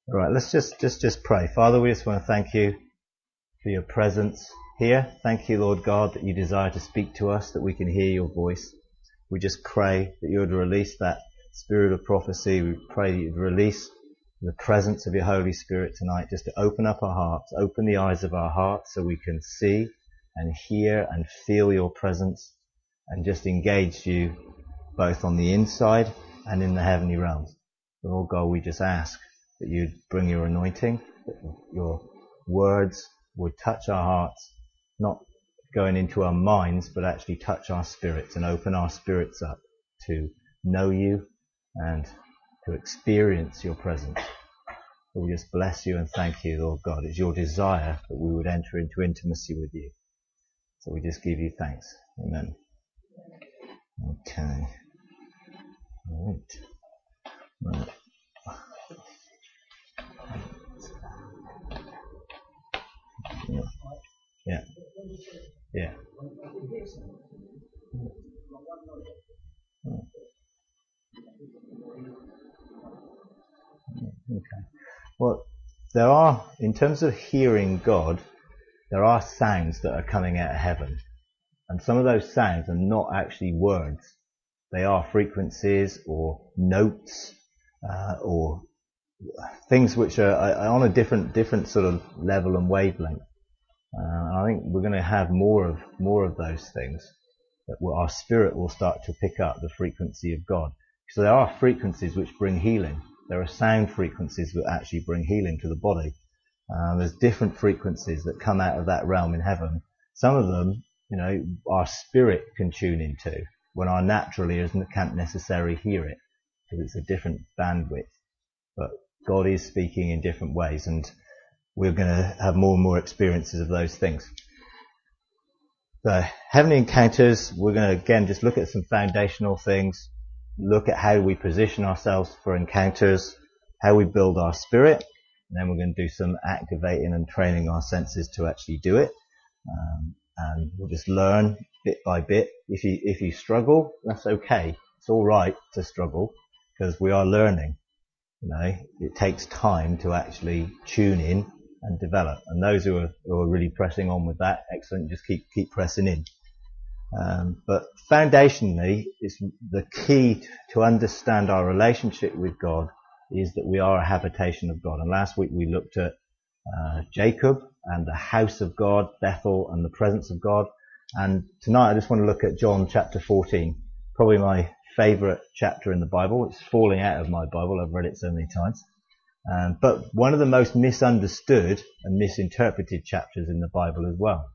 All right, let's just pray. Father, we just want to thank you for your presence here. Thank you, Lord God, that you desire to speak to us, that we can hear your voice. We just pray that you would release that spirit of prophecy. We pray that you'd release the presence of your Holy Spirit tonight, just to open up our hearts, open the eyes of our hearts so we can see and hear and feel your presence and just engage you both on the inside and in the heavenly realms. Lord God, we just ask that you'd bring your anointing, that your words would touch our hearts, not going into our minds, but actually touch our spirits and open our spirits up to know you and to experience your presence. So we just bless you and thank you, Lord God. It's your desire that we would enter into intimacy with you. So we just give you thanks. Amen. Okay. All right. Yeah. Yeah. Okay. Well, there are, in terms of hearing God, there are sounds that are coming out of heaven. And some of those sounds are not actually words. They are frequencies or notes, or things which are on a different sort of level and wavelength. I think we're going to have more of those things, that our spirit will start to pick up the frequency of God. So there are frequencies which bring healing. There are sound frequencies that actually bring healing to the body. There's different frequencies that come out of that realm in heaven. Some of them, our spirit can tune into, when our natural ears can't necessarily hear it, because it's a different bandwidth. But God is speaking in different ways, and we're going to have more and more experiences of those things. So, heavenly encounters, we're going to again just look at some foundational things, look at how we position ourselves for encounters, how we build our spirit, and then we're going to do some activating and training our senses to actually do it. And we'll just learn bit by bit. If you struggle, that's okay. It's all right to struggle, because we are learning. It takes time to actually tune in and develop. And those who are really pressing on with that, excellent. Just keep pressing in. But foundationally, it's the key to understand our relationship with God is that we are a habitation of God. And last week we looked at Jacob and the house of God, Bethel, and the presence of God. And tonight I just want to look at John chapter 14, probably my favourite chapter in the Bible. It's falling out of my Bible. I've read it so many times. But one of the most misunderstood and misinterpreted chapters in the Bible as well.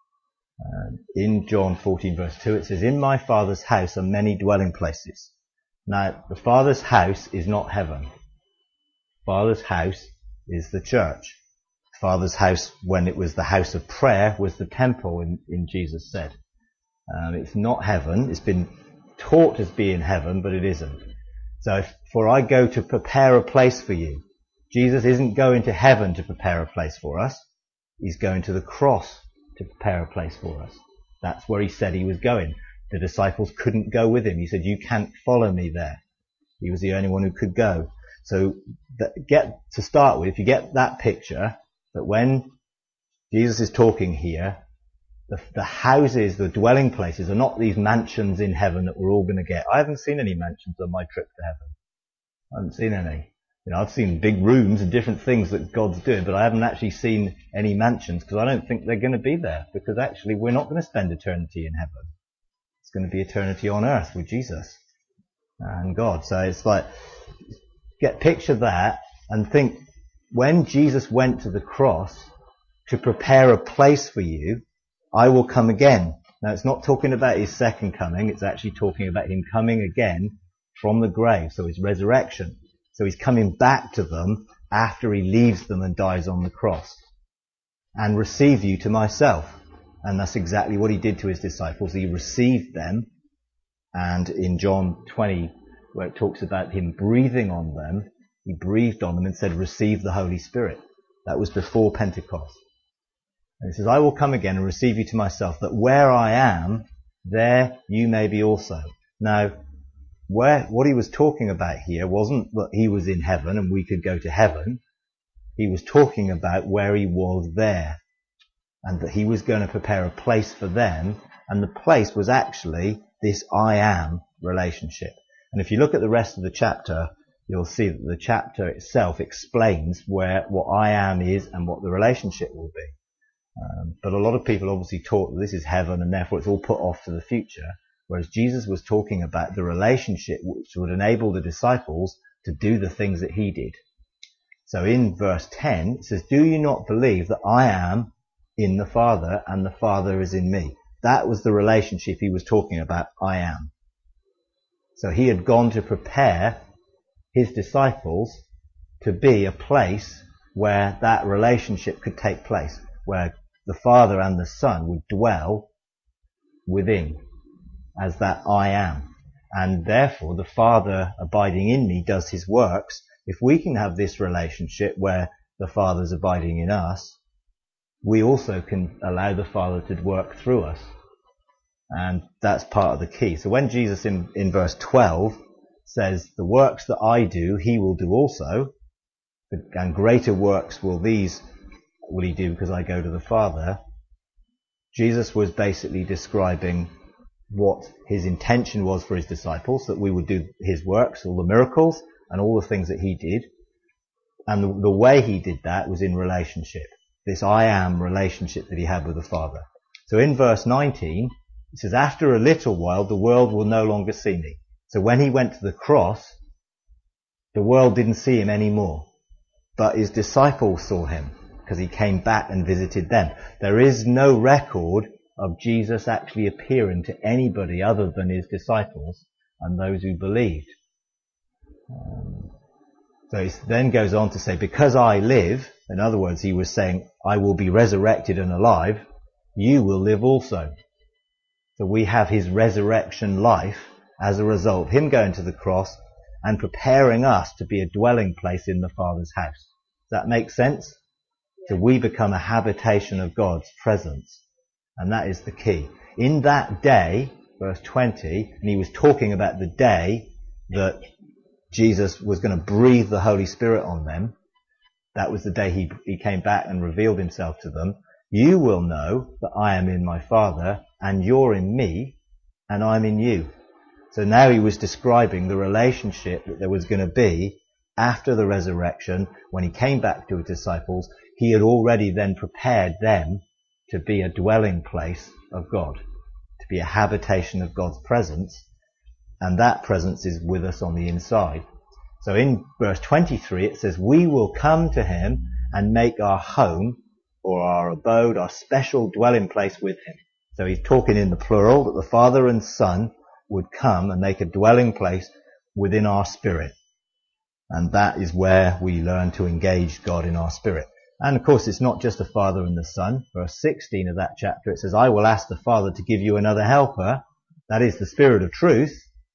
In John 14 verse 2 it says, "In my Father's house are many dwelling places." Now, the Father's house is not heaven. Father's house is the church. Father's house, when it was the house of prayer, was the temple in Jesus said. It's not heaven. It's been taught as being heaven, but it isn't. So for I go to prepare a place for you. Jesus isn't going to heaven to prepare a place for us. He's going to the cross to prepare a place for us. That's where he said he was going. The disciples couldn't go with him. He said, "You can't follow me there." He was the only one who could go. So to start with, if you get that picture, that when Jesus is talking here, the houses, the dwelling places are not these mansions in heaven that we're all going to get. I haven't seen any mansions on my trip to heaven. I haven't seen any. I've seen big rooms and different things that God's doing, but I haven't actually seen any mansions, because I don't think they're going to be there, because actually we're not going to spend eternity in heaven. It's going to be eternity on earth with Jesus and God. So it's like, picture that and think, when Jesus went to the cross to prepare a place for you, I will come again. Now, it's not talking about his second coming. It's actually talking about him coming again from the grave. So his resurrection. So he's coming back to them after he leaves them and dies on the cross. And receive you to myself. And that's exactly what he did to his disciples. He received them. And in John 20, where it talks about him breathing on them, he breathed on them and said, "Receive the Holy Spirit." That was before Pentecost. And he says, "I will come again and receive you to myself, that where I am, there you may be also." Now, what he was talking about here wasn't that he was in heaven and we could go to heaven. he was talking about where he was there, and that he was going to prepare a place for them, and the place was actually this I am relationship. And if you look at the rest of the chapter, you'll see that the chapter itself explains what I am is and what the relationship will be. But a lot of people obviously taught that this is heaven and therefore it's all put off to the future, whereas Jesus was talking about the relationship which would enable the disciples to do the things that he did. So in verse 10, it says, "Do you not believe that I am in the Father and the Father is in me?" That was the relationship he was talking about, I am. So he had gone to prepare his disciples to be a place where that relationship could take place, where the Father and the Son would dwell within as that I am. And therefore the Father abiding in me does his works. If we can have this relationship where the Father's abiding in us, we also can allow the Father to work through us. And that's part of the key. So when Jesus in verse 12 says, "The works that I do, he will do also, and greater works will he do because I go to the Father," Jesus was basically describing what his intention was for his disciples, that we would do his works, all the miracles and all the things that he did. And the way he did that was in relationship. This I am relationship that he had with the Father. So in verse 19, it says, "After a little while, the world will no longer see me." So when he went to the cross, the world didn't see him anymore. But his disciples saw him because he came back and visited them. There is no record of Jesus actually appearing to anybody other than his disciples and those who believed. So he then goes on to say, "Because I live," in other words, he was saying, I will be resurrected and alive, you will live also. So we have his resurrection life as a result of him going to the cross and preparing us to be a dwelling place in the Father's house. Does that make sense? So we become a habitation of God's presence. And that is the key. In that day, verse 20, and he was talking about the day that Jesus was going to breathe the Holy Spirit on them. That was the day he came back and revealed himself to them. "You will know that I am in my Father, and you're in me, and I'm in you." So now he was describing the relationship that there was going to be after the resurrection. When he came back to his disciples, he had already then prepared them to be a dwelling place of God, to be a habitation of God's presence, and that presence is with us on the inside. So in verse 23 it says, "We will come to him and make our home, or our abode, our special dwelling place with him." So he's talking in the plural, that the Father and Son would come and make a dwelling place within our spirit. And that is where we learn to engage God in our spirit. And of course it's not just the Father and the Son. Verse 16 of that chapter, it says, "I will ask the Father to give you another helper, that is the Spirit of truth.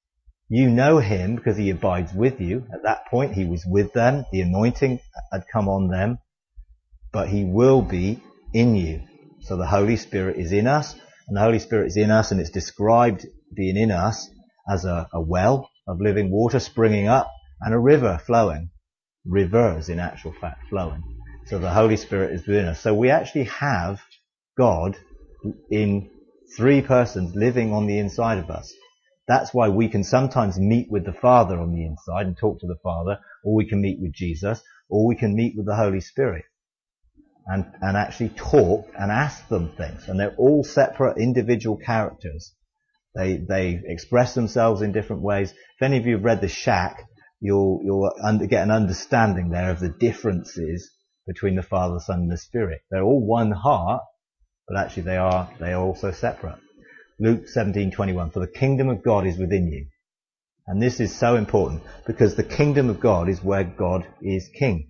You know him because he abides with you." At that point he was with them, the anointing had come on them, but he will be in you. So the Holy Spirit is in us, and the Holy Spirit is in us, and it's described being in us as a well of living water springing up and a river flowing. Rivers, in actual fact, flowing. So the Holy Spirit is within us. So we actually have God in three persons living on the inside of us. That's why we can sometimes meet with the Father on the inside and talk to the Father, or we can meet with Jesus, or we can meet with the Holy Spirit and actually talk and ask them things. And they're all separate individual characters. They express themselves in different ways. If any of you have read The Shack, you'll get an understanding there of the differences between the Father, the Son, and the Spirit. They're all one heart, but actually they are also separate. Luke 17:21, "For the kingdom of God is within you." And this is so important because the kingdom of God is where God is king.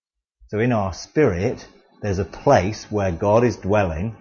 So in our spirit, there's a place where God is dwelling,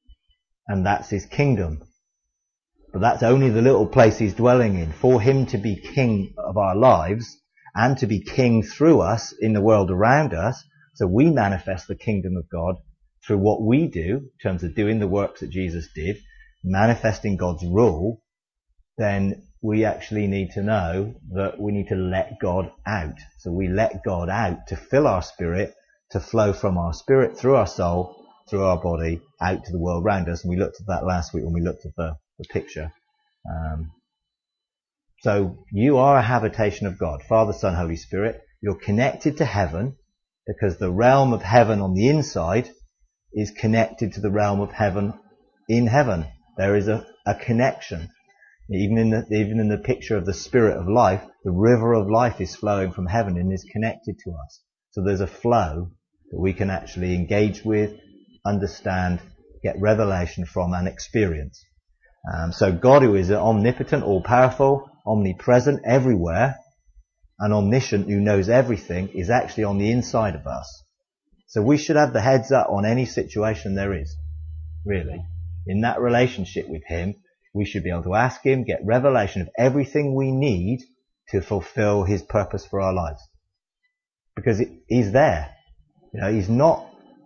and that's his kingdom. But that's only the little place he's dwelling in. For him to be king of our lives and to be king through us in the world around us, so we manifest the kingdom of God through what we do in terms of doing the works that Jesus did, manifesting God's rule, then we actually need to know that we need to let God out. So we let God out to fill our spirit to flow from our spirit, through our soul, through our body, out to the world around us. And we looked at that last week when we looked at the picture. So you are a habitation of God, Father, Son, Holy Spirit. You're connected to heaven because the realm of heaven on the inside is connected to the realm of heaven in heaven. There is a connection. Even in the picture of the Spirit of life, the river of life is flowing from heaven and is connected to us. So there's a flow that we can actually engage with, understand, get revelation from, and experience. So God, who is omnipotent, all-powerful, omnipresent, everywhere, and omniscient, who knows everything, is actually on the inside of us. So we should have the heads up on any situation there is, really. In that relationship with Him, we should be able to ask Him, get revelation of everything we need to fulfill His purpose for our lives. Because He's there. He's not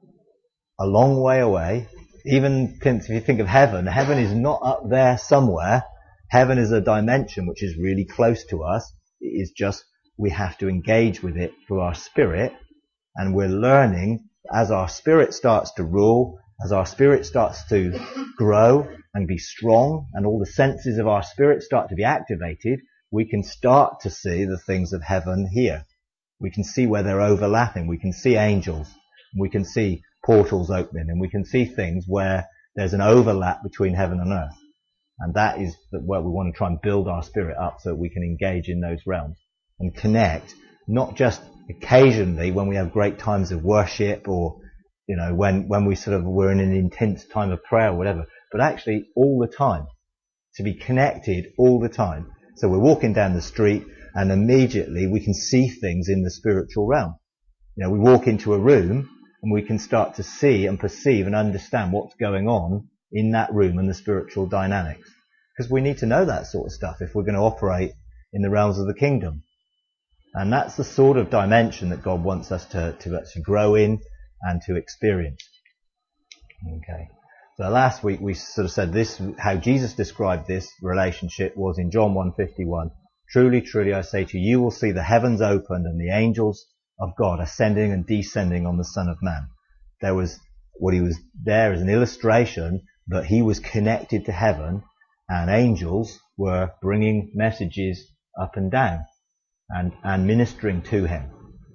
a long way away. Even if you think of heaven, heaven is not up there somewhere. Heaven is a dimension which is really close to us. It is just we have to engage with it through our spirit, and we're learning as our spirit starts to rule, as our spirit starts to grow and be strong, and all the senses of our spirit start to be activated, we can start to see the things of heaven here. We can see where they're overlapping. We can see angels. We can see portals opening, and we can see things where there's an overlap between heaven and earth. And that is where we want to try and build our spirit up so that we can engage in those realms and connect, not just occasionally when we have great times of worship or, when we're in an intense time of prayer or whatever, but actually all the time, to be connected all the time. So we're walking down the street and immediately we can see things in the spiritual realm. We walk into a room and we can start to see and perceive and understand what's going on in that room and the spiritual dynamics. Because we need to know that sort of stuff if we're going to operate in the realms of the kingdom. And that's the sort of dimension that God wants us to actually grow in and to experience. Okay. So last week we sort of said this, how Jesus described this relationship was in John 1:51. Truly, truly, I say to you, you will see the heavens opened and the angels of God ascending and descending on the Son of Man. What he was there as an illustration that he was connected to heaven, and angels were bringing messages up and down and ministering to him.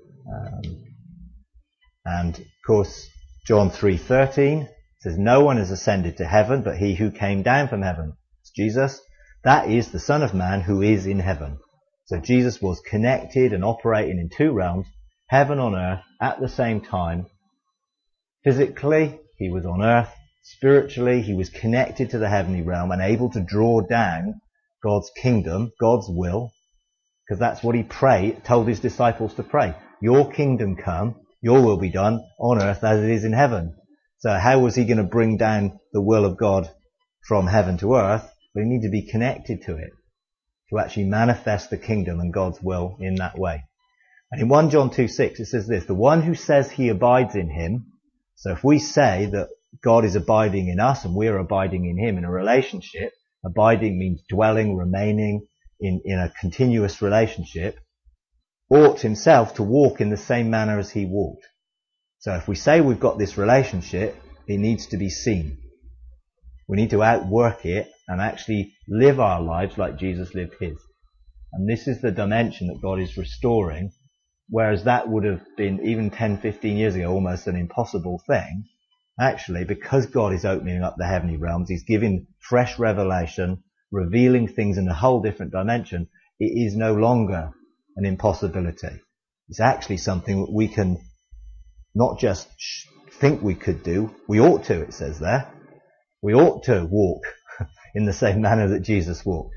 And of course, John 3:13 says, no one has ascended to heaven but he who came down from heaven. It's Jesus. That is the Son of Man who is in heaven. So Jesus was connected and operating in two realms, heaven on earth at the same time. Physically, he was on earth. Spiritually, he was connected to the heavenly realm and able to draw down God's kingdom, God's will, because that's what he told his disciples to pray. Your kingdom come, your will be done on earth as it is in heaven. So how was he going to bring down the will of God from heaven to earth? But he needed to be connected to it to actually manifest the kingdom and God's will in that way. And in 1 John 2:6 it says this, the one who says he abides in him, so if we say that God is abiding in us and we're abiding in him in a relationship, abiding means dwelling, remaining in a continuous relationship, ought himself to walk in the same manner as he walked. So if we say we've got this relationship, it needs to be seen. We need to outwork it and actually live our lives like Jesus lived his. And this is the dimension that God is restoring, whereas that would have been, even 10, 15 years ago, almost an impossible thing. Actually, because God is opening up the heavenly realms, he's giving fresh revelation, revealing things in a whole different dimension, it is no longer an impossibility. It's actually something that we can not just think we could do, we ought to, it says there. We ought to walk in the same manner that Jesus walked.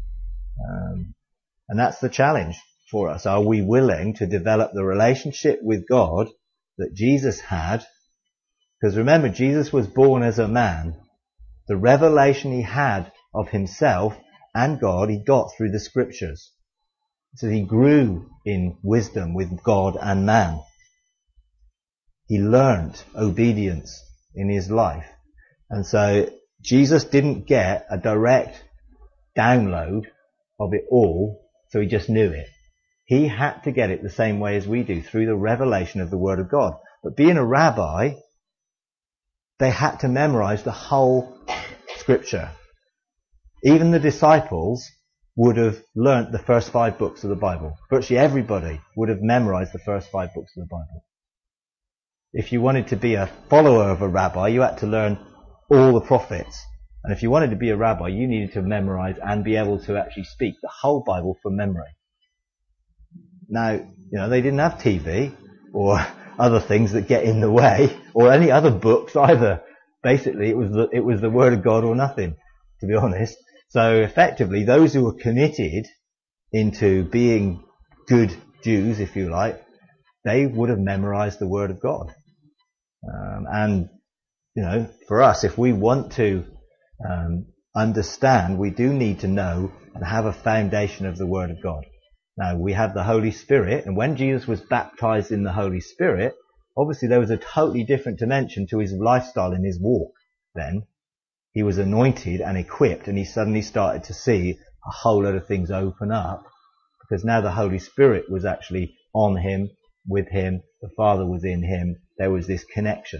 And that's the challenge for us. Are we willing to develop the relationship with God that Jesus had? Because remember, Jesus was born as a man. The revelation he had of himself and God, he got through the scriptures. So he grew in wisdom with God and man. He learnt obedience in his life. And so Jesus didn't get a direct download of it all, so he just knew it. He had to get it the same way as we do, through the revelation of the Word of God. But being a rabbi, they had to memorize the whole scripture. Even the disciples would have learnt the first 5 books of the Bible. Virtually everybody would have memorized the first 5 books of the Bible. If you wanted to be a follower of a rabbi, you had to learn all the prophets. And if you wanted to be a rabbi, you needed to memorize and be able to actually speak the whole Bible from memory. Now, they didn't have TV or other things that get in the way, or any other books either. Basically, it was the Word of God or nothing, to be honest. So effectively, those who were committed into being good Jews, if you like, they would have memorized the Word of God. For us, if we want to understand, we do need to know and have a foundation of the Word of God. Now, we have the Holy Spirit, and when Jesus was baptized in the Holy Spirit, obviously there was a totally different dimension to his lifestyle and his walk then. He was anointed and equipped, and he suddenly started to see a whole lot of things open up, because now the Holy Spirit was actually on him, with him, the Father was in him. There was this connection.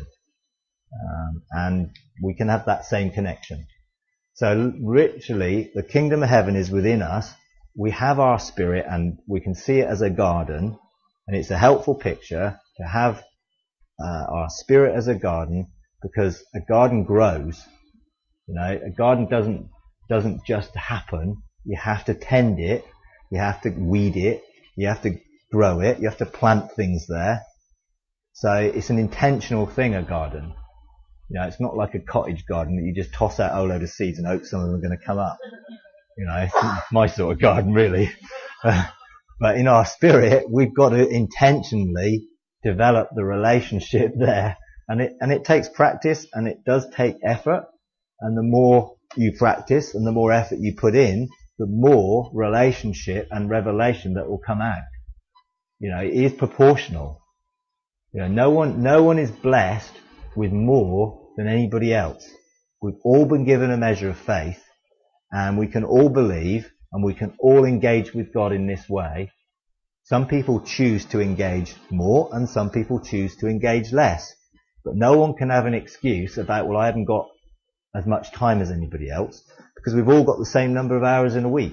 And we can have that same connection. So literally, the kingdom of heaven is within us. We have our spirit, and we can see it as a garden, and it's a helpful picture to have our spirit as a garden, because a garden grows. A garden doesn't just happen. You have to tend it, you have to weed it, you have to grow it, you have to plant things there. So it's an intentional thing, a garden. It's not like a cottage garden that you just toss out a whole load of seeds and hope some of them are going to come up. It's my sort of garden, really. But in our spirit, we've got to intentionally develop the relationship there. And it takes practice, and it does take effort. And the more you practice and the more effort you put in, the more relationship and revelation that will come out. It is proportional. No one is blessed with more than anybody else. We've all been given a measure of faith, and we can all believe, and we can all engage with God in this way. Some people choose to engage more, and some people choose to engage less. But no one can have an excuse about, well, I haven't got as much time as anybody else, because we've all got the same number of hours in a week.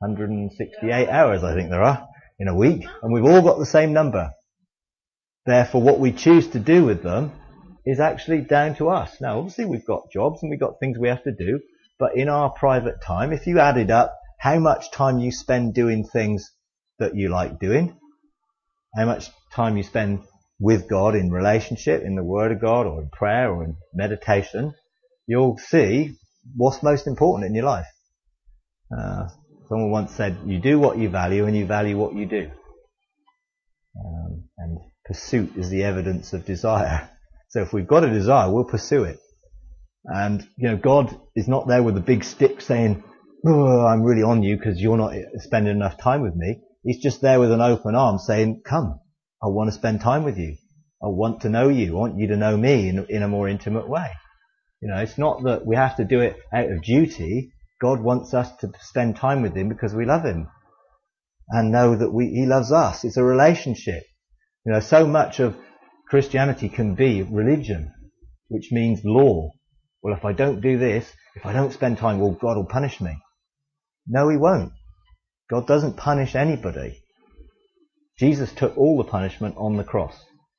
168 hours, I think there are, in a week, and we've all got the same number. Therefore, what we choose to do with them is actually down to us. Now, obviously, we've got jobs and we've got things we have to do, but in our private time, if you added up how much time you spend doing things that you like doing, how much time you spend with God in relationship, in the Word of God, or in prayer, or in meditation, you'll see what's most important in your life. Someone once said, you do what you value, and you value what you do. And pursuit is the evidence of desire. So if we've got a desire, we'll pursue it. And, God is not there with a big stick saying, oh, I'm really on you because you're not spending enough time with me. He's just there with an open arm saying, come, I want to spend time with you. I want to know you. I want you to know me in a more intimate way. It's not that we have to do it out of duty. God wants us to spend time with him because we love him and know that he loves us. It's a relationship. So much of Christianity can be religion, which means law. Well, if I don't do this, if I don't spend time, well, God will punish me. No, he won't. God doesn't punish anybody. Jesus took all the punishment on the cross.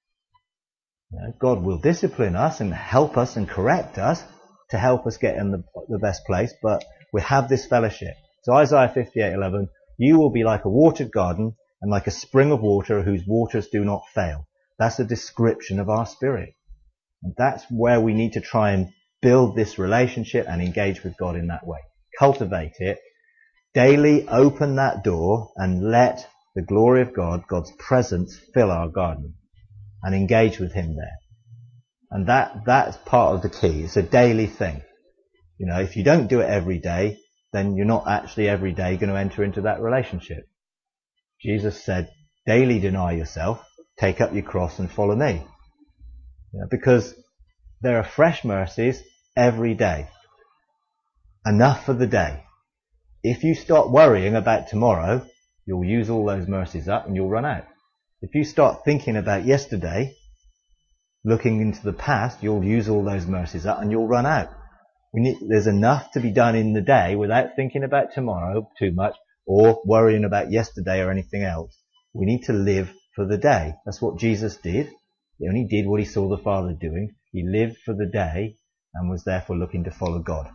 God will discipline us and help us and correct us to help us get in the best place, but we have this fellowship. So Isaiah 58:11, you will be like a watered garden and like a spring of water whose waters do not fail. That's a description of our spirit. And that's where we need to try and build this relationship and engage with God in that way. Cultivate it. Daily open that door and let the glory of God, God's presence, fill our garden and engage with him there. And that's part of the key. It's a daily thing. If you don't do it every day, then you're not actually every day going to enter into that relationship. Jesus said, daily deny yourself, take up your cross and follow me. Because there are fresh mercies every day. Enough for the day. If you start worrying about tomorrow, you'll use all those mercies up and you'll run out. If you start thinking about yesterday, looking into the past, you'll use all those mercies up and you'll run out. There's enough to be done in the day without thinking about tomorrow too much or worrying about yesterday or anything else. We need to live for the day. That's what Jesus did. He only did what he saw the Father doing. He lived for the day and was therefore looking to follow God.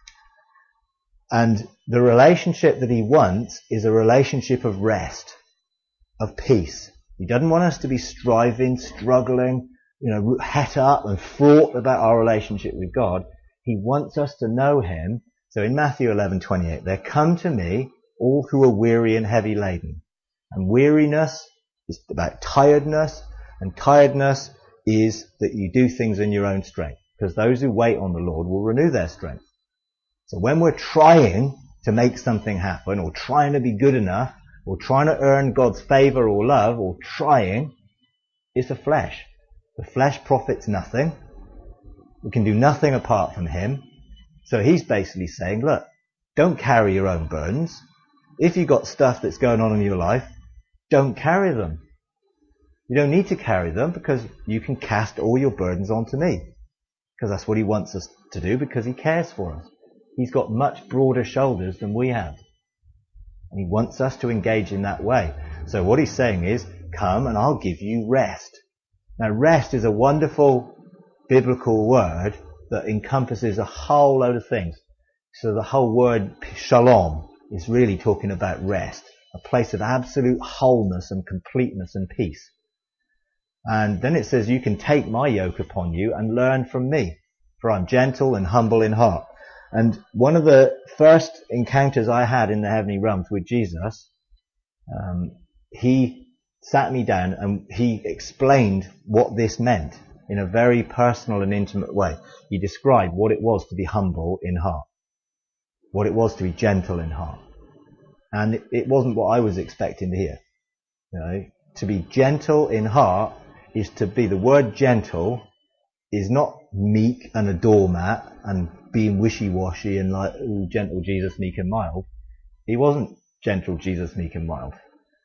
And the relationship that he wants is a relationship of rest, of peace. He doesn't want us to be striving, struggling, het up and fraught about our relationship with God. He wants us to know him. So in Matthew 11:28, there come to me all who are weary and heavy laden. And weariness is about tiredness, and tiredness is that you do things in your own strength, because those who wait on the Lord will renew their strength. So when we're trying to make something happen, or trying to be good enough, or trying to earn God's favour or love, or trying, it's the flesh. The flesh profits nothing. We can do nothing apart from him. So he's basically saying, look, don't carry your own burdens. If you've got stuff that's going on in your life, don't carry them. You don't need to carry them, because you can cast all your burdens onto me. Because that's what he wants us to do, because he cares for us. He's got much broader shoulders than we have. And he wants us to engage in that way. So what he's saying is, come and I'll give you rest. Now rest is a wonderful biblical word that encompasses a whole load of things. So the whole word shalom is really talking about rest, a place of absolute wholeness and completeness and peace. And then it says, you can take my yoke upon you and learn from me, for I'm gentle and humble in heart. And one of the first encounters I had in the heavenly realms with Jesus, he sat me down and he explained what this meant in a very personal and intimate way. He described what it was to be humble in heart, what it was to be gentle in heart. And it wasn't what I was expecting to hear. To be gentle in heart is to be, the word gentle is not meek and a doormat and being wishy-washy and like, ooh, gentle Jesus, meek and mild. He wasn't gentle Jesus, meek and mild.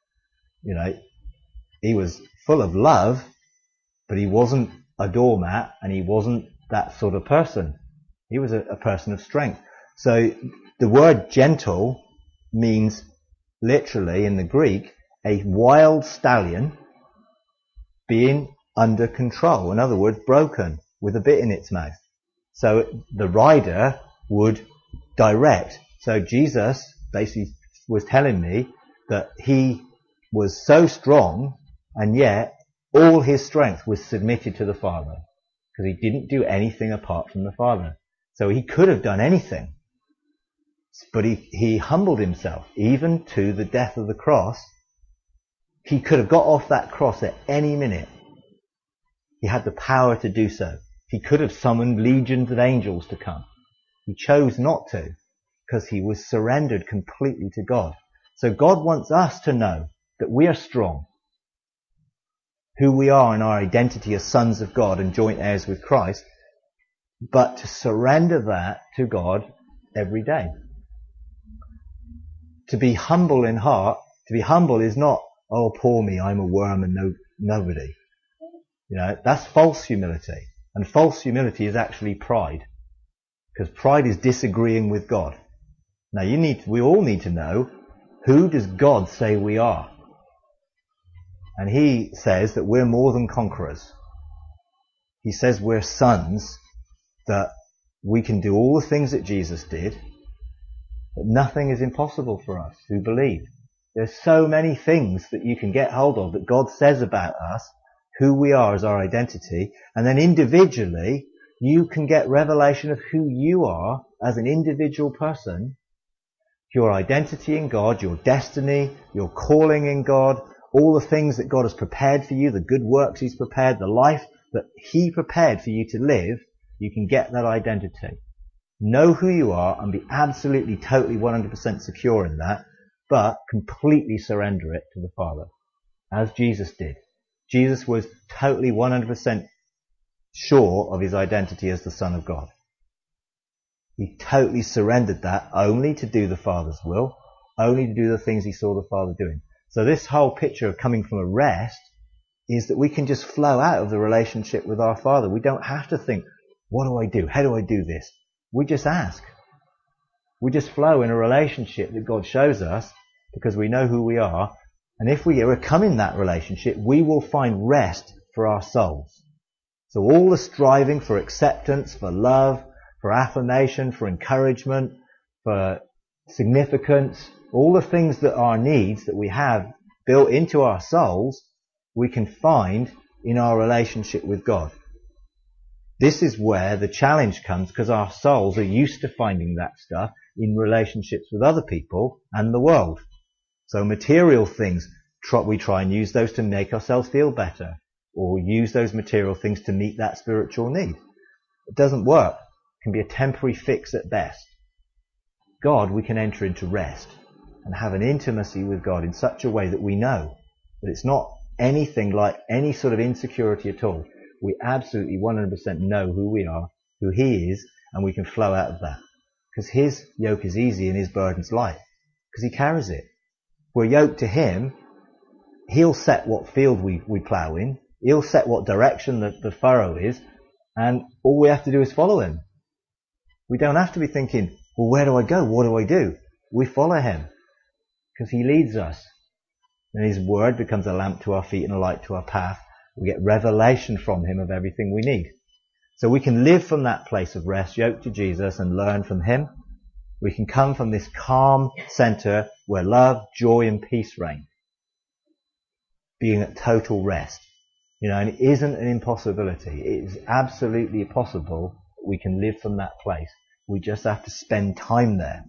He was full of love, but he wasn't a doormat and he wasn't that sort of person. He was a person of strength. So the word gentle means literally in the Greek, a wild stallion being under control. In other words, broken with a bit in its mouth. So the rider would direct. So Jesus basically was telling me that he was so strong and yet all his strength was submitted to the Father, because he didn't do anything apart from the Father. So he could have done anything, but he humbled himself even to the death of the cross. He could have got off that cross at any minute. He had the power to do so. He could have summoned legions of angels to come. He chose not to, because he was surrendered completely to God. So God wants us to know that we are strong, who we are in our identity as sons of God and joint heirs with Christ, but to surrender that to God every day. To be humble in heart, to be humble is not, oh, poor me, I'm a worm and nobody. That's false humility. And false humility is actually pride. Because pride is disagreeing with God. Now we all need to know, who does God say we are? And he says that we're more than conquerors. He says we're sons, that we can do all the things that Jesus did, but nothing is impossible for us who believe. There's so many things that you can get hold of that God says about us, who we are as our identity, and then individually you can get revelation of who you are as an individual person, your identity in God, your destiny, your calling in God, all the things that God has prepared for you, the good works he's prepared, the life that he prepared for you to live. You can get that identity. Know who you are and be absolutely, totally, 100% secure in that, but completely surrender it to the Father, as Jesus did. Jesus was totally 100% sure of his identity as the Son of God. He totally surrendered that only to do the Father's will, only to do the things he saw the Father doing. So this whole picture of coming from a rest is that we can just flow out of the relationship with our Father. We don't have to think, what do I do? How do I do this? We just ask. We just flow in a relationship that God shows us because we know who we are. And if we come in that relationship, we will find rest for our souls. So all the striving for acceptance, for love, for affirmation, for encouragement, for significance, all the things that are needs that we have built into our souls, we can find in our relationship with God. This is where the challenge comes, because our souls are used to finding that stuff in relationships with other people and the world. So material things, we try and use those to make ourselves feel better, or use those material things to meet that spiritual need. It doesn't work. It can be a temporary fix at best. God, we can enter into rest and have an intimacy with God in such a way that we know that it's not anything like any sort of insecurity at all. We absolutely 100% know who we are, who He is, and we can flow out of that. Because His yoke is easy and His burden's light. Because He carries it. If we're yoked to Him, He'll set what field we plough in. He'll set what direction the furrow is. And all we have to do is follow Him. We don't have to be thinking, well, where do I go? What do I do? We follow Him. Because He leads us. And His word becomes a lamp to our feet and a light to our path. We get revelation from Him of everything we need. So we can live from that place of rest, yoked to Jesus, and learn from Him. We can come from this calm center where love, joy, and peace reign. Being at total rest. And it isn't an impossibility. It is absolutely possible that we can live from that place. We just have to spend time there.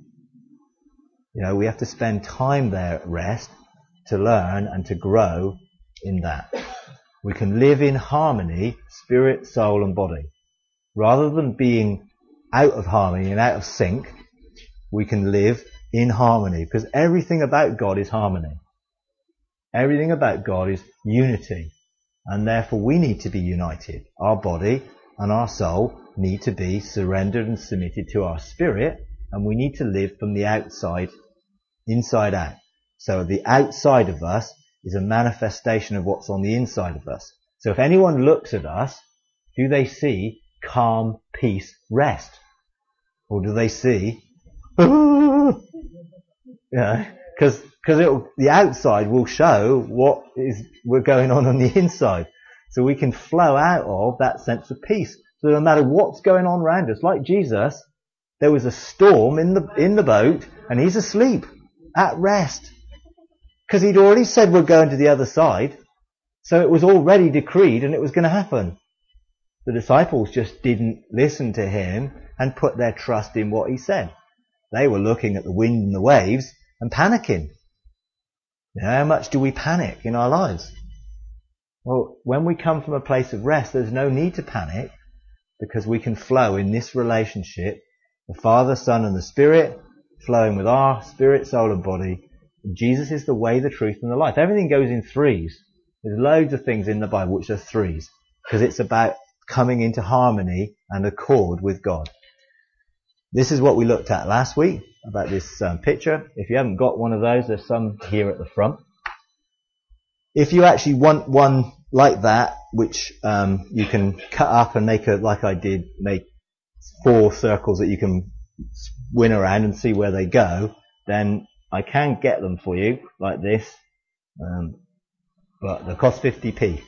We have to spend time there at rest to learn and to grow in that. We can live in harmony, spirit, soul, and body. Rather than being out of harmony and out of sync, we can live in harmony, because everything about God is harmony. Everything about God is unity. And therefore we need to be united. Our body and our soul need to be surrendered and submitted to our spirit, and we need to live from the outside, inside out. So the outside of us is a manifestation of what's on the inside of us. So if anyone looks at us, do they see calm, peace, rest? Or do they see, because the outside will show what we're going on the inside. So we can flow out of that sense of peace. So no matter what's going on around us, like Jesus, there was a storm in the boat, and He's asleep, at rest. Because He'd already said we're going to the other side. So it was already decreed and it was going to happen. The disciples just didn't listen to Him and put their trust in what He said. They were looking at the wind and the waves and panicking. How much do we panic in our lives? Well, when we come from a place of rest, there's no need to panic, because we can flow in this relationship, the Father, Son, and the Spirit, flowing with our spirit, soul, and body. Jesus is the way, the truth, and the life. Everything goes in threes. There's loads of things in the Bible which are threes, because it's about coming into harmony and accord with God. This is what we looked at last week about this picture. If you haven't got one of those, there's some here at the front. If you actually want one like that, which you can cut up and make like I did, make 4 circles that you can spin around and see where they go, then I can get them for you like this, but they cost 50p.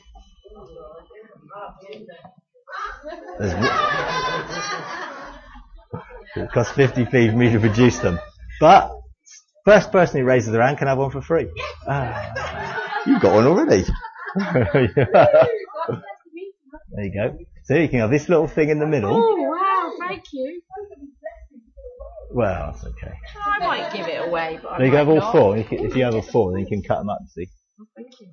It costs 50p for me to produce them. But first person who raises their hand can have one for free. You've got one already. There you go. So you can have this little thing in the middle. Oh wow, thank you. Well, that's okay. I might give it away, but you can have all 4. If you have all 4, then you can cut them up and see. Oh, thank you.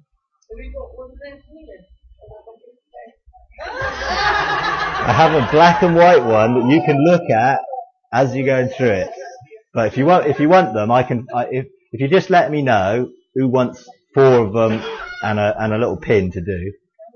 I have a black and white one that you can look at as you're going through it. But if you want them, if you just let me know who wants 4 of them and a little pin to do.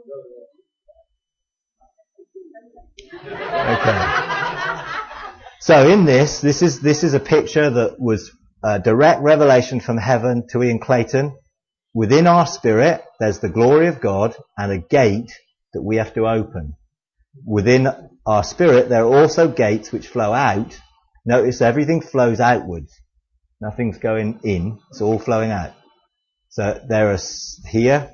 Okay. So in this is a picture that was a direct revelation from heaven to Ian Clayton. within our spirit, there's the glory of God and a gate that we have to open. Within our spirit, there are also gates which flow out. Notice everything flows outwards. Nothing's going in. It's all flowing out. So there are here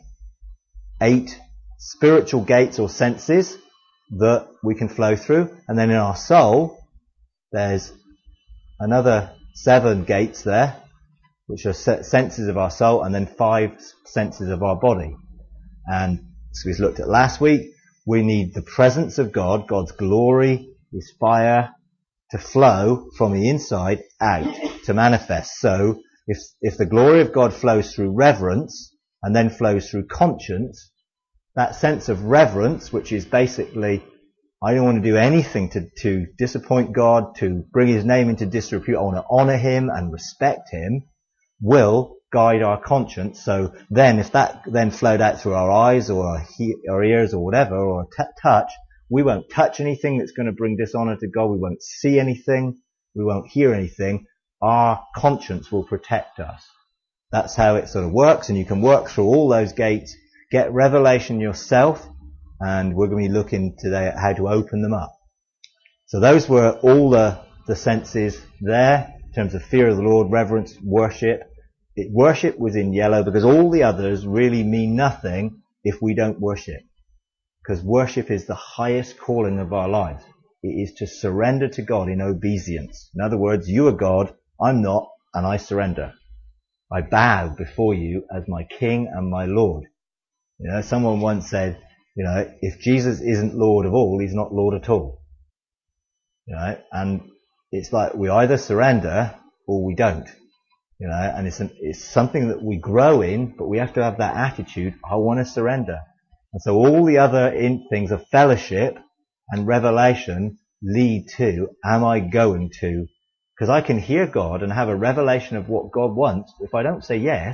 8 spiritual gates or senses that we can flow through. And then in our soul, there's another 7 gates there, which are senses of our soul, and then 5 senses of our body. And as we looked at last week, we need the presence of God, God's glory, His fire, to flow from the inside out, to manifest. So, if the glory of God flows through reverence, and then flows through conscience, that sense of reverence, which is basically, I don't want to do anything to disappoint God, to bring His name into disrepute, I want to honour Him and respect Him, will guide our conscience. So then, if that then flowed out through our eyes or our ears or whatever, or touch, we won't touch anything that's going to bring dishonour to God. We won't see anything. We won't hear anything. Our conscience will protect us. That's how it sort of works, and you can work through all those gates, get revelation yourself, and we're going to be looking today at how to open them up. So those were all the senses there, in terms of fear of the Lord, reverence, worship. Worship was in yellow because all the others really mean nothing if we don't worship. Because worship is the highest calling of our lives. It is to surrender to God in obedience. In other words, you are God, I'm not, and I surrender. I bow before you as my King and my Lord. You know, someone once said, you know, if Jesus isn't Lord of all, He's not Lord at all. You know, and it's like we either surrender or we don't. You know, and it's something that we grow in, but we have to have that attitude, I want to surrender. And so all the other things of fellowship and revelation lead to, am I going to? Because I can hear God and have a revelation of what God wants. If I don't say yes,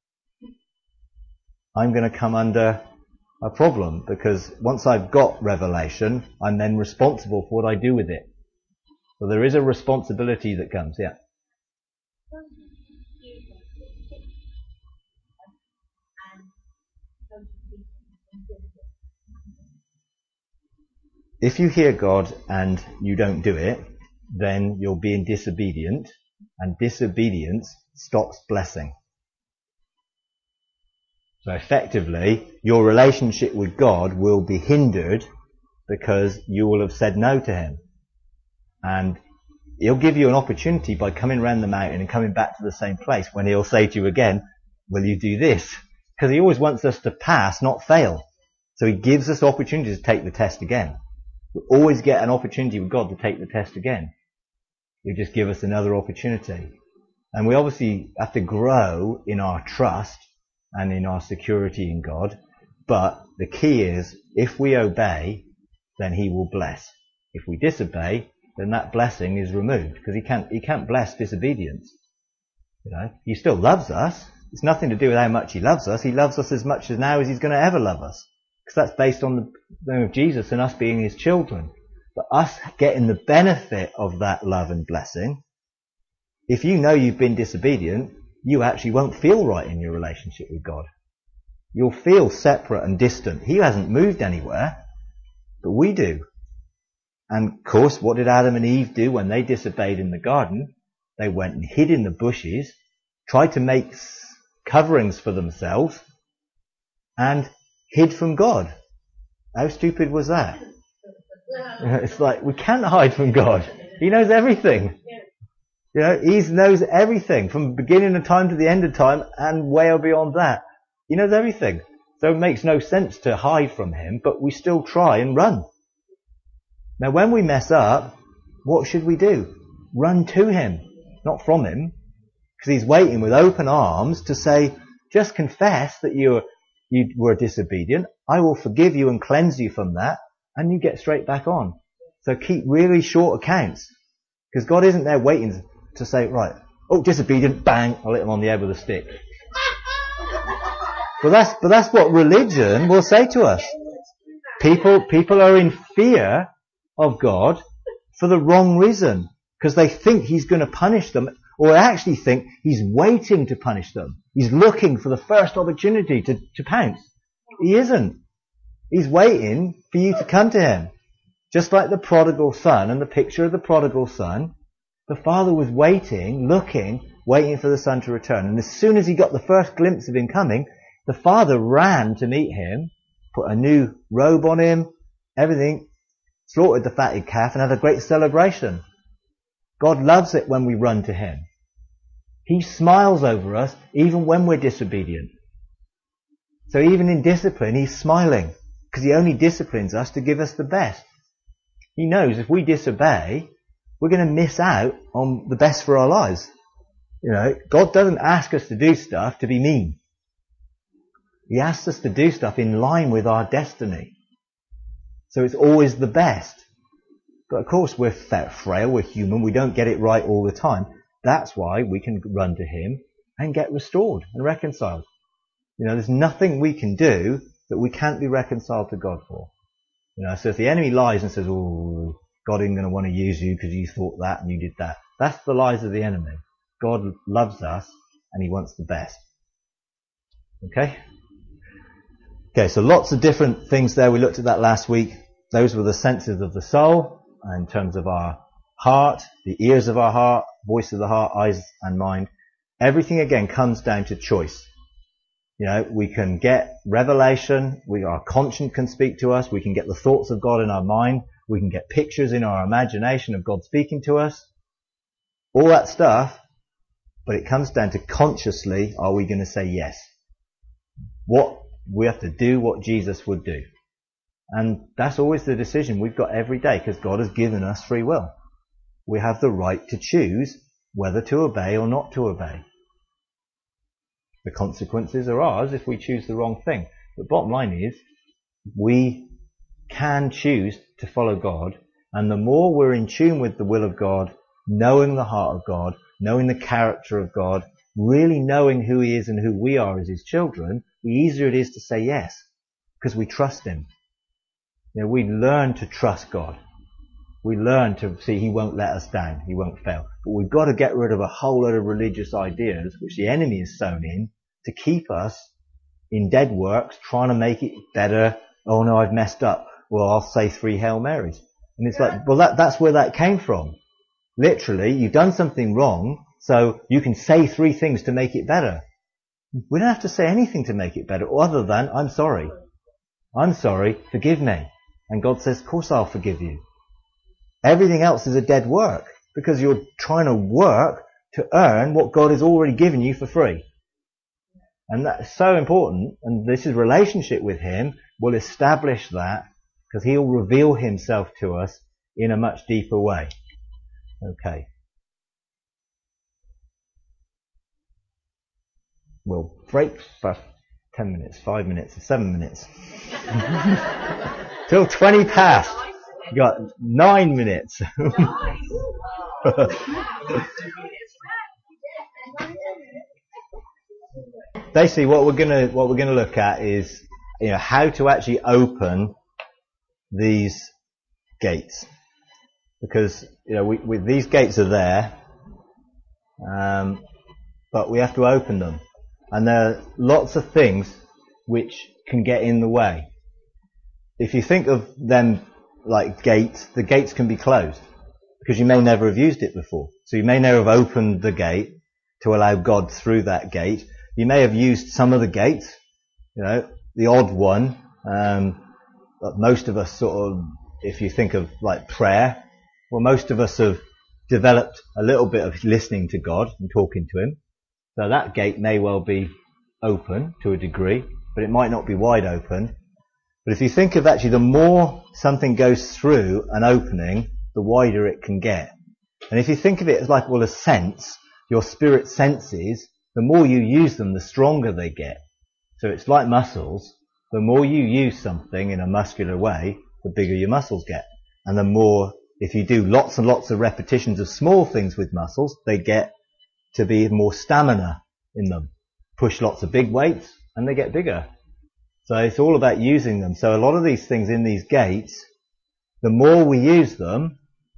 I'm going to come under a problem, because once I've got revelation, I'm then responsible for what I do with it. So there is a responsibility that comes, yeah. If you hear God and you don't do it, then you're being disobedient, and disobedience stops blessing. So effectively, your relationship with God will be hindered because you will have said no to Him. And He'll give you an opportunity by coming round the mountain and coming back to the same place when He'll say to you again, will you do this? Because He always wants us to pass, not fail. So He gives us opportunities to take the test again. We always get an opportunity with God to take the test again. He'll just give us another opportunity. And we obviously have to grow in our trust and in our security in God. But the key is, if we obey, then He will bless. If we disobey, then that blessing is removed, because He can't bless disobedience. You know, He still loves us. It's nothing to do with how much He loves us. He loves us as much as now as He's going to ever love us. Because that's based on the name of Jesus and us being His children. But us getting the benefit of that love and blessing, if you know you've been disobedient, you actually won't feel right in your relationship with God. You'll feel separate and distant. He hasn't moved anywhere, but we do. And of course, what did Adam and Eve do when they disobeyed in the garden? They went and hid in the bushes, tried to make coverings for themselves, and hid from God. How stupid was that? It's like, we can't hide from God. He knows everything. You know, He knows everything from the beginning of time to the end of time and way beyond that. He knows everything. So it makes no sense to hide from Him, but we still try and run. Now when we mess up, what should we do? Run to Him, not from Him. Because He's waiting with open arms to say, just confess that you were disobedient. I will forgive you and cleanse you from that. And you get straight back on. So keep really short accounts. Because God isn't there waiting to say, right, oh, disobedient, bang, I'll hit him on the head with a stick. But that's what religion will say to us. People are in fear of God for the wrong reason. Because they think He's going to punish them. Or I actually think he's waiting to punish them. He's looking for the first opportunity to pounce. He isn't. He's waiting for you to come to him. Just like the prodigal son and the picture of the prodigal son, the father was waiting, waiting for the son to return. And as soon as he got the first glimpse of him coming, the father ran to meet him, put a new robe on him, everything, slaughtered the fatted calf and had a great celebration. God loves it when we run to him. He smiles over us even when we're disobedient. So even in discipline, he's smiling because he only disciplines us to give us the best. He knows if we disobey, we're going to miss out on the best for our lives. You know, God doesn't ask us to do stuff to be mean. He asks us to do stuff in line with our destiny. So it's always the best. But of course we're frail, we're human, we don't get it right all the time. That's why we can run to him and get restored and reconciled. You know, there's nothing we can do that we can't be reconciled to God for. You know, so if the enemy lies and says, oh, God isn't going to want to use you because you thought that and you did that. That's the lies of the enemy. God loves us and he wants the best. Okay? Okay, so lots of different things there. We looked at that last week. Those were the senses of the soul in terms of our heart, the ears of our heart, voice of the heart, eyes and mind. Everything again comes down to choice. You know, we can get revelation, our conscience can speak to us, we can get the thoughts of God in our mind, we can get pictures in our imagination of God speaking to us. All that stuff, but it comes down to consciously, are we going to say yes? We have to do what Jesus would do. And that's always the decision we've got every day because God has given us free will. We have the right to choose whether to obey or not to obey. The consequences are ours if we choose the wrong thing. But bottom line is, we can choose to follow God. And the more we're in tune with the will of God, knowing the heart of God, knowing the character of God, really knowing who he is and who we are as his children, the easier it is to say yes. Because we trust him. You know, we learn to trust God. We learn to see he won't let us down. He won't fail. But we've got to get rid of a whole lot of religious ideas, which the enemy has sown in, to keep us in dead works, trying to make it better. Oh no, I've messed up. Well, I'll say 3 Hail Marys. And it's like, well, that's where that came from. Literally, you've done something wrong, so you can say 3 things to make it better. We don't have to say anything to make it better, other than, I'm sorry. I'm sorry, forgive me. And God says, of course I'll forgive you. Everything else is a dead work, because you're trying to work to earn what God has already given you for free. And that's so important, and this is relationship with him will establish that, because he'll reveal himself to us in a much deeper way. Okay. We'll break for 10 minutes, 5 minutes, 7 minutes. Till 20 past. You got 9 minutes. Basically, what we're gonna look at is, you know, how to actually open these gates, because you know these gates are there, but we have to open them, and there are lots of things which can get in the way. If you think of them like gates, the gates can be closed because you may never have used it before. So you may never have opened the gate to allow God through that gate. You may have used some of the gates, you know, the odd one. Most of us sort of, if you think of like prayer, well, most of us have developed a little bit of listening to God and talking to him. So that gate may well be open to a degree, but it might not be wide open. But if you think of actually the more something goes through an opening, the wider it can get. And if you think of it as like, well, a sense, your spirit senses, the more you use them, the stronger they get. So it's like muscles. The more you use something in a muscular way, the bigger your muscles get. And the more, if you do lots and lots of repetitions of small things with muscles, they get to be more stamina in them. Push lots of big weights and they get bigger. So it's all about using them. So a lot of these things in these gates, the more we use them,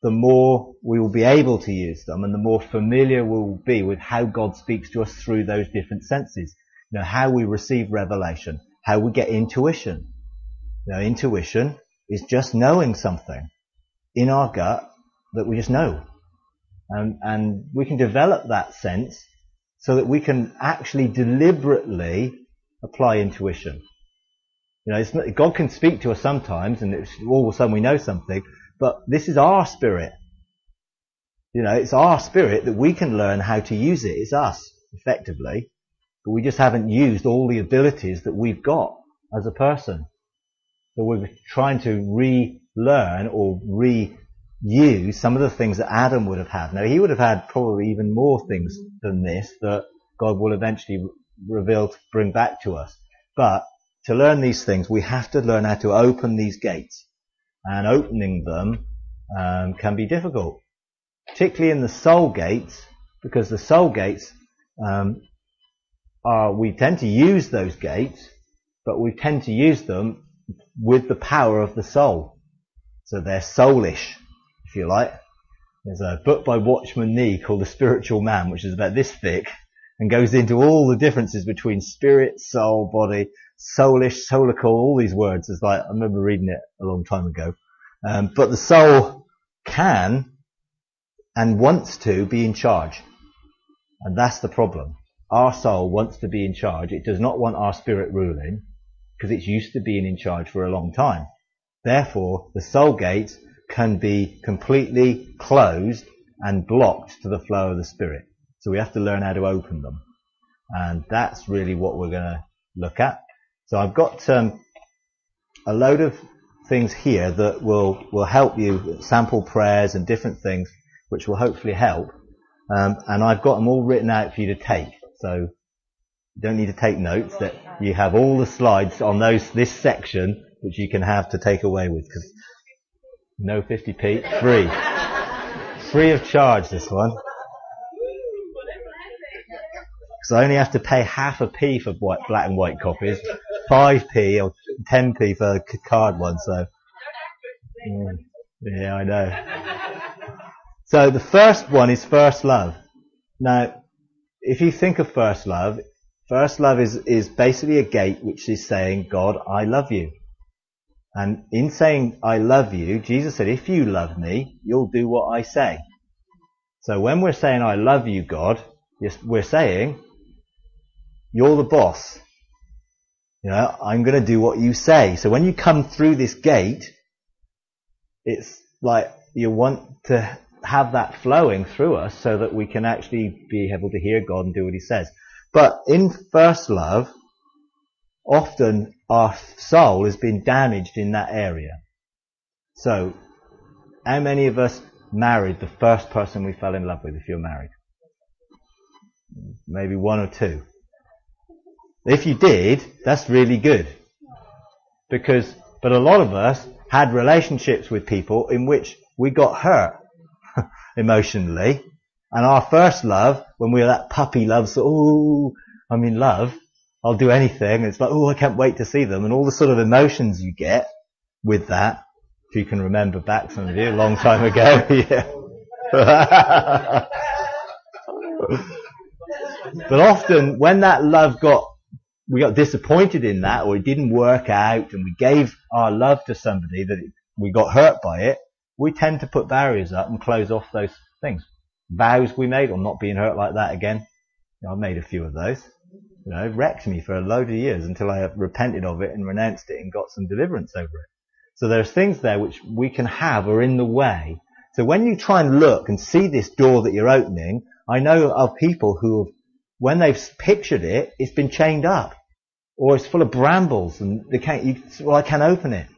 the more we will be able to use them, and the more familiar we will be with how God speaks to us through those different senses. You know, how we receive revelation, how we get intuition. You know, intuition is just knowing something in our gut that we just know. And we can develop that sense so that we can actually deliberately apply intuition. You know, God can speak to us sometimes, and all of a sudden we know something, but this is our spirit. You know, it's our spirit that we can learn how to use it. It's us, effectively. But we just haven't used all the abilities that we've got as a person. So we're trying to relearn or reuse some of the things that Adam would have had. Now, he would have had probably even more things than this that God will eventually reveal to bring back to us. But to learn these things, we have to learn how to open these gates. And opening them can be difficult, particularly in the soul gates, because the soul gates we tend to use those gates, but we tend to use them with the power of the soul. So they're soulish, if you like. There's a book by Watchman Nee called The Spiritual Man, which is about this thick and goes into all the differences between spirit, soul, body, soulish, soulical, all these words. It's like, I remember reading it a long time ago. But the soul can and wants to be in charge. And that's the problem. Our soul wants to be in charge. It does not want our spirit ruling because it's used to being in charge for a long time. Therefore, the soul gates can be completely closed and blocked to the flow of the spirit. So we have to learn how to open them. And that's really what we're going to look at. So I've got a load of things here that will help you, sample prayers and different things, which will hopefully help. And I've got them all written out for you to take. So you don't need to take notes. That you have all the slides on this section, which you can have to take away with. Because no 50p, free of charge, this one. Because I only have to pay half a p for black and white copies, 5p or 10p for a card one. So yeah, I know. So the first one is first love. Now, if you think of first love is basically a gate which is saying, God, I love you. And in saying, I love you, Jesus said, if you love me, you'll do what I say. So when we're saying, I love you, God, we're saying, you're the boss. You know, I'm going to do what you say. So when you come through this gate, it's like you want to have that flowing through us so that we can actually be able to hear God and do what he says. But in first love, often our soul has been damaged in that area. So, how many of us married the first person we fell in love with if you're married? Maybe one or two. If you did, that's really good. But a lot of us had relationships with people in which we got hurt emotionally. And our first love, when we were that puppy love, so, oh, I'm in love, I'll do anything. It's like, oh, I can't wait to see them. And all the sort of emotions you get with that, if you can remember back, some of you, a long time ago. Yeah. But often, when that love we got disappointed in that, or it didn't work out, and we gave our love to somebody that we got hurt by it, we tend to put barriers up and close off those things. Vows we made, or not being hurt like that again. You know, I made a few of those. You know, it wrecked me for a load of years until I repented of it and renounced it and got some deliverance over it. So there's things there which we can have are in the way. So when you try and look and see this door that you're opening, I know of people who have, when they've pictured it, it's been chained up. Or it's full of brambles and I can't open it.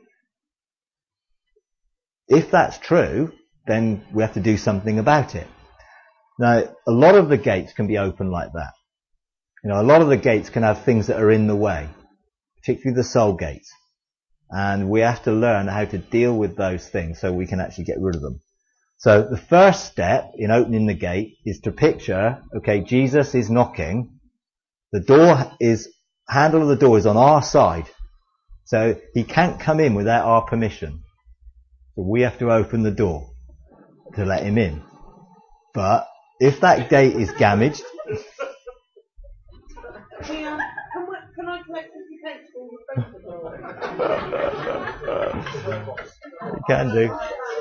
If that's true, then we have to do something about it. Now, a lot of the gates can be open like that. You know, a lot of the gates can have things that are in the way, particularly the soul gates. And we have to learn how to deal with those things so we can actually get rid of them. So the first step in opening the gate is to picture, okay, Jesus is knocking. The handle of the door is on our side. So he can't come in without our permission. So we have to open the door. to let him in. But if that gate is damaged, Can I collect 50 cakes for all the friends? you can do.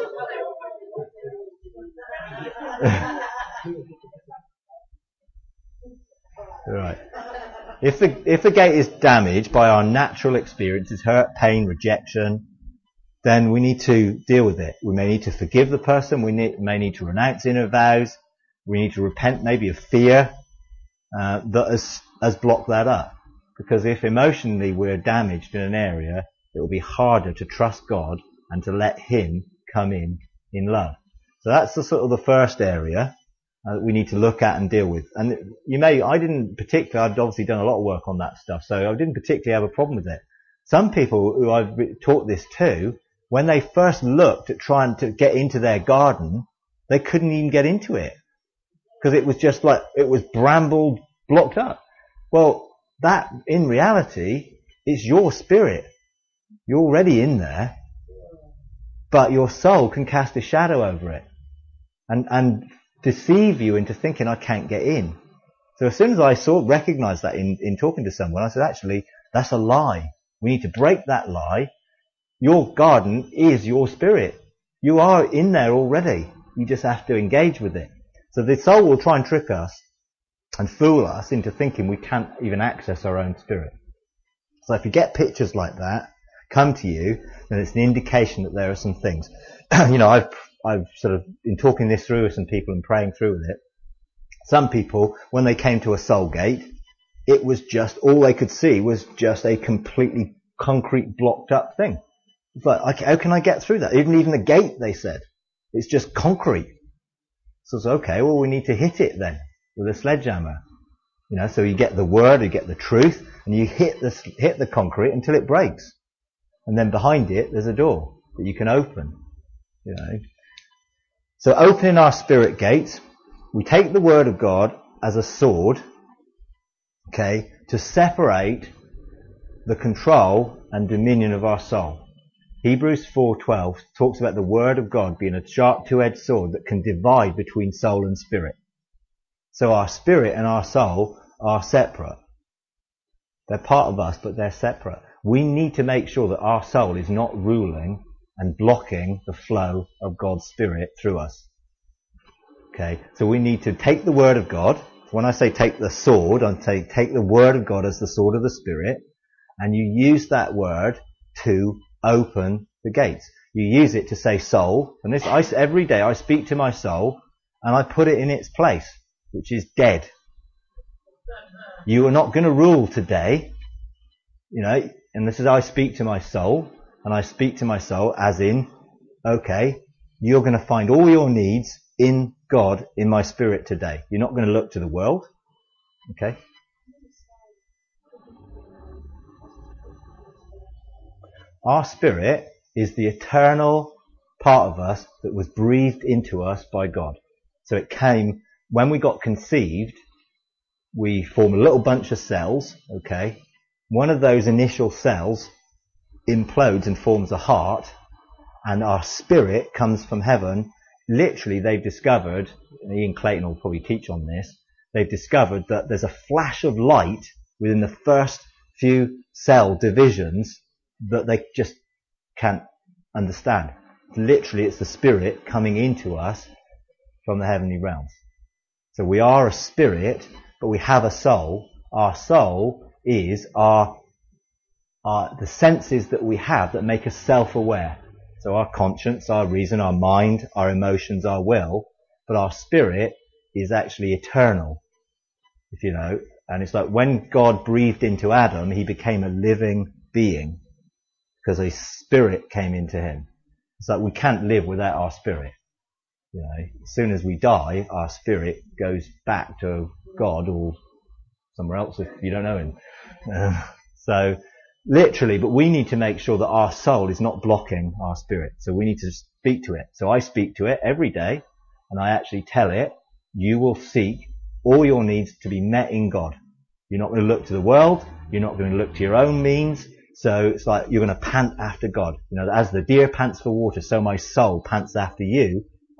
Right. If the gate is damaged by our natural experiences, hurt, pain, rejection, then we need to deal with it. We may need to forgive the person. We may need to renounce inner vows. We need to repent maybe of fear that has blocked that up. Because if emotionally we're damaged in an area, it will be harder to trust God and to let Him come in love. So that's the first area that we need to look at and deal with. And I'd obviously done a lot of work on that stuff, so I didn't particularly have a problem with it. Some people who I've taught this to, when they first looked at trying to get into their garden, they couldn't even get into it. Because it was just like, it was bramble blocked up. Well, that, in reality, is your spirit. You're already in there, but your soul can cast a shadow over it. And deceive you into thinking, I can't get in. So as soon as I recognized that in talking to someone, I said, actually, that's a lie. We need to break that lie. Your garden is your spirit. You are in there already. You just have to engage with it. So the soul will try and trick us and fool us into thinking we can't even access our own spirit. So if you get pictures like that come to you, then it's an indication that there are some things. I've sort of been talking this through with some people and praying through with it. Some people, when they came to a soul gate, it was just, all they could see was just a completely concrete blocked up thing. It's like, how can I get through that? Even the gate, they said, it's just concrete. So it's okay, well, we need to hit it then with a sledgehammer. So you get the word, you get the truth, and you hit the concrete until it breaks. And then behind it, there's a door that you can open. So opening our spirit gates, we take the word of God as a sword, to separate the control and dominion of our soul. Hebrews 4:12 talks about the word of God being a sharp two-edged sword that can divide between soul and spirit. So our spirit and our soul are separate. They're part of us, but they're separate. We need to make sure that our soul is not ruling and blocking the flow of God's Spirit through us. So we need to take the Word of God. When I say take the sword, I say take the Word of God as the sword of the Spirit, and you use that Word to open the gates. You use it to say soul, and every day I speak to my soul, and I put it in its place, which is dead. You are not going to rule today, and this is I speak to my soul. And I speak to my soul as in, you're going to find all your needs in God, in my spirit today. You're not going to look to the world. Our spirit is the eternal part of us that was breathed into us by God. So it came, when we got conceived, we form a little bunch of cells, One of those initial cells implodes and forms a heart, and our spirit comes from heaven. Literally, they've discovered, Ian Clayton will probably teach on this, they've discovered that there's a flash of light within the first few cell divisions that they just can't understand. Literally, it's the spirit coming into us from the heavenly realms. So we are a spirit, but we have a soul. Our soul is the senses that we have that make us self-aware. So our conscience, our reason, our mind, our emotions, our will, but our spirit is actually eternal, and it's like when God breathed into Adam, he became a living being because a spirit came into him. It's like we can't live without our spirit. As soon as we die, our spirit goes back to God or somewhere else if you don't know him. So literally, but we need to make sure that our soul is not blocking our spirit. So we need to speak to it. So I speak to it every day, and I actually tell it, you will seek all your needs to be met in God. You're not going to look to the world. You're not going to look to your own means. So it's like you're going to pant after God. As the deer pants for water, so my soul pants after you.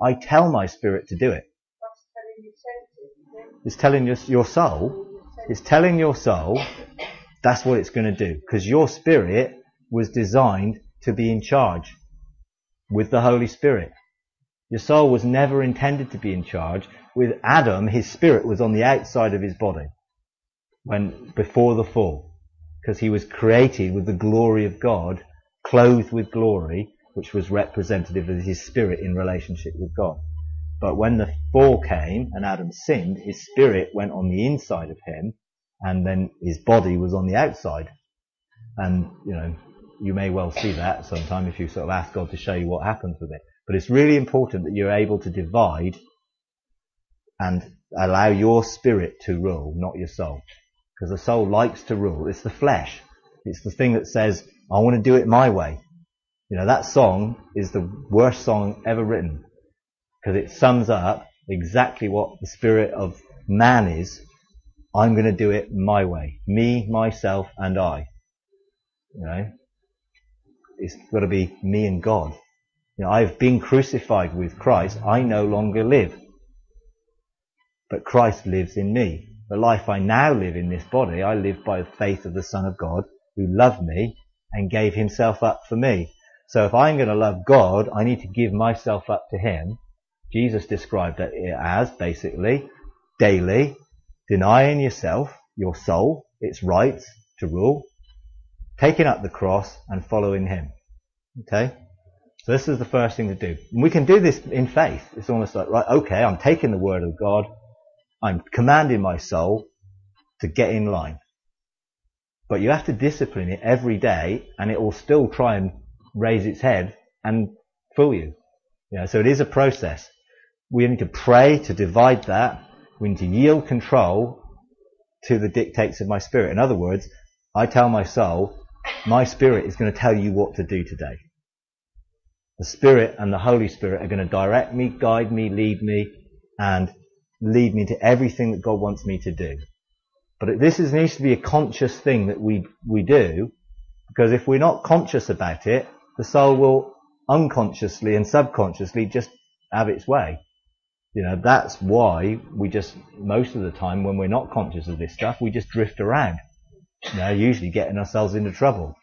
I tell my spirit to do it. That's telling your senses. It's telling your soul. It's telling your soul that's what it's going to do. Because your spirit was designed to be in charge with the Holy Spirit. Your soul was never intended to be in charge. With Adam, his spirit was on the outside of his body before the fall. Because he was created with the glory of God, clothed with glory, which was representative of his spirit in relationship with God. But when the fall came and Adam sinned, his spirit went on the inside of him, and then his body was on the outside. And, you may well see that sometime if you sort of ask God to show you what happens with it. But it's really important that you're able to divide and allow your spirit to rule, not your soul. Because the soul likes to rule. It's the flesh. It's the thing that says, I want to do it my way. That song is the worst song ever written. Because it sums up exactly what the spirit of man is. I'm going to do it my way. Me, myself, and I. It's got to be me and God. I've been crucified with Christ. I no longer live. But Christ lives in me. The life I now live in this body, I live by the faith of the Son of God who loved me and gave himself up for me. So if I'm going to love God, I need to give myself up to him. Jesus described it as basically daily denying yourself, your soul, its rights to rule, taking up the cross and following him. Okay? So this is the first thing to do. And we can do this in faith. It's almost like, right, okay, I'm taking the word of God. I'm commanding my soul to get in line. But you have to discipline it every day, and it will still try and raise its head and fool you. So it is a process. We need to pray to divide that. We need to yield control to the dictates of my spirit. In other words, I tell my soul, my spirit is going to tell you what to do today. The Spirit and the Holy Spirit are going to direct me, guide me, lead me, and lead me to everything that God wants me to do. But this needs to be a conscious thing that we do, because if we're not conscious about it, the soul will unconsciously and subconsciously just have its way. That's why we just, most of the time when we're not conscious of this stuff, we just drift around, usually getting ourselves into trouble.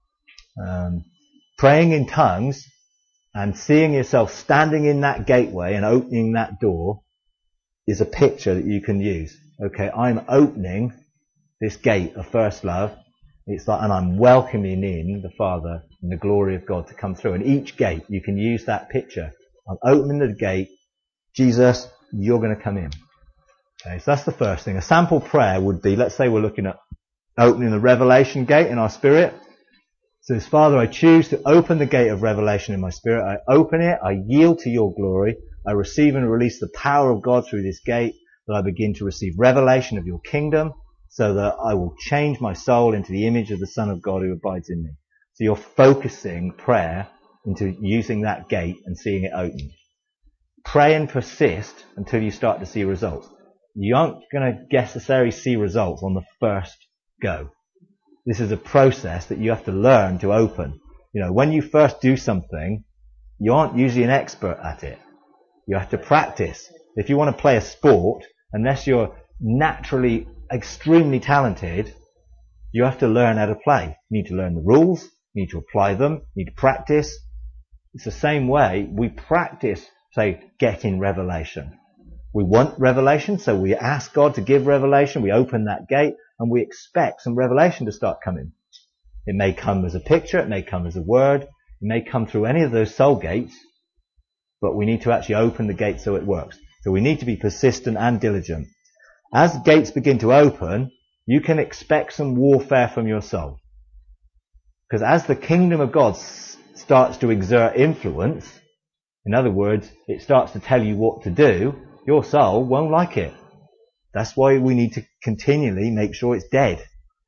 Praying in tongues and seeing yourself standing in that gateway and opening that door is a picture that you can use. Okay, I'm opening this gate of first love. It's like, and I'm welcoming in the Father and the glory of God to come through. And each gate, you can use that picture. I'm opening the gate. Jesus, you're going to come in. Okay, so that's the first thing. A sample prayer would be, let's say we're looking at opening the revelation gate in our spirit. So it's, Father, I choose to open the gate of revelation in my spirit. I open it. I yield to your glory. I receive and release the power of God through this gate, that I begin to receive revelation of your kingdom, so that I will change my soul into the image of the Son of God who abides in me. So you're focusing prayer into using that gate and seeing it open. Pray and persist until you start to see results. You aren't going to necessarily see results on the first go. This is a process that you have to learn to open. When you first do something, you aren't usually an expert at it. You have to practice. If you want to play a sport, unless you're naturally extremely talented, you have to learn how to play. You need to learn the rules. You need to apply them. You need to practice. It's the same way we practice, say, getting revelation. We want revelation, so we ask God to give revelation. We open that gate and we expect some revelation to start coming. It may come as a picture. It may come as a word. It may come through any of those soul gates, but we need to actually open the gate so it works. So we need to be persistent and diligent. As gates begin to open, you can expect some warfare from your soul. Because as the kingdom of God starts to exert influence, in other words, it starts to tell you what to do, your soul won't like it. That's why we need to continually make sure it's dead.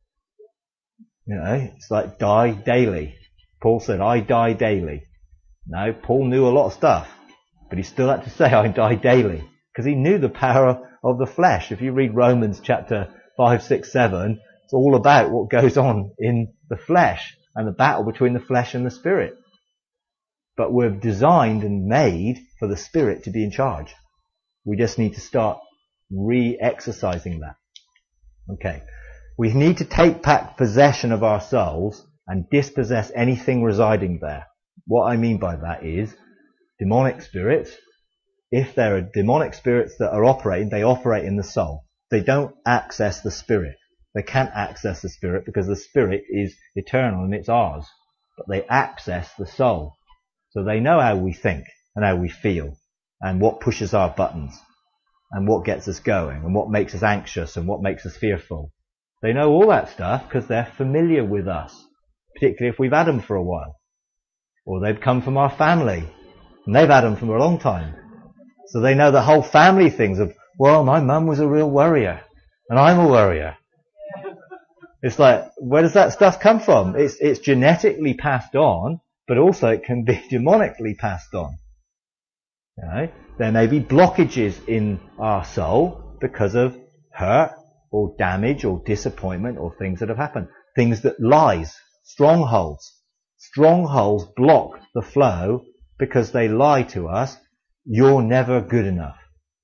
It's like die daily. Paul said, I die daily. No, Paul knew a lot of stuff, but he still had to say, I die daily. Because he knew the power of the flesh. If you read Romans chapter 5, 6, 7, it's all about what goes on in the flesh and the battle between the flesh and the spirit. But we're designed and made for the Spirit to be in charge. We just need to start re-exercising that. Okay. We need to take back possession of our souls and dispossess anything residing there. What I mean by that is demonic spirits. If there are demonic spirits that are operating, they operate in the soul. They don't access the Spirit. They can't access the Spirit because the Spirit is eternal and it's ours. But they access the soul. So they know how we think and how we feel and what pushes our buttons and what gets us going and what makes us anxious and what makes us fearful. They know all that stuff because they're familiar with us, particularly if we've had them for a while. Or they've come from our family and they've had them for a long time. So they know the whole family things of, well, my mum was a real worrier and I'm a worrier. It's like, where does that stuff come from? It's genetically passed on, but also it can be demonically passed on. You know, there may be blockages in our soul because of hurt or damage or disappointment or things that have happened. Things that lies, strongholds. Strongholds block the flow because they lie to us. You're never good enough.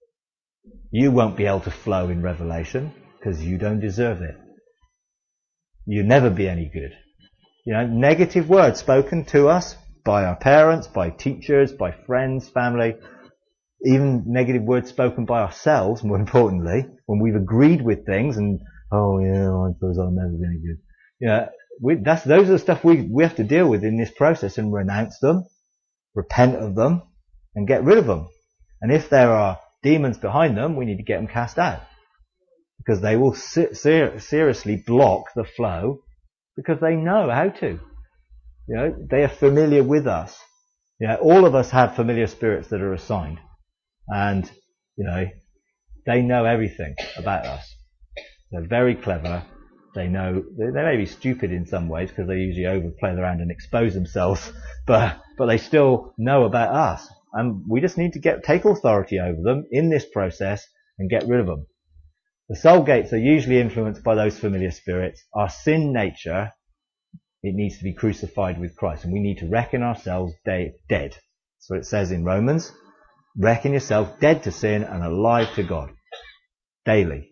You won't be able to flow in revelation because you don't deserve it. You'll never be any good. You know, negative words spoken to us by our parents, by teachers, by friends, family, even negative words spoken by ourselves, more importantly, when we've agreed with things and, oh yeah, I suppose I'll never be any good. You know, those are the stuff we have to deal with in this process and renounce them, repent of them, and get rid of them. And if there are demons behind them, we need to get them cast out. Because they will seriously block the flow because they know how to. You know, they are familiar with us. You know, all of us have familiar spirits that are assigned. And, you know, they know everything about us. They're very clever. They know, they may be stupid in some ways because they usually overplay around and expose themselves, but they still know about us. And we just need to take authority over them in this process and get rid of them. The soul gates are usually influenced by those familiar spirits. Our sin nature, it needs to be crucified with Christ, and we need to reckon ourselves dead. That's what it says in Romans. Reckon yourself dead to sin and alive to God. Daily.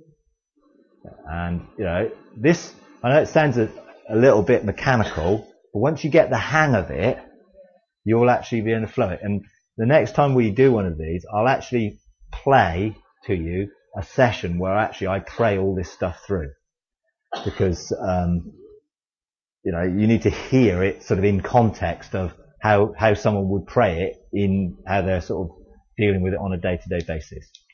And, you know, this, I know it sounds a little bit mechanical, but once you get the hang of it, you'll actually be able to flow it. And the next time we do one of these, I'll actually play to you a session where actually I pray all this stuff through. Because, you know, you need to hear it sort of in context of how someone would pray it in how they're sort of dealing with it on a day-to-day basis.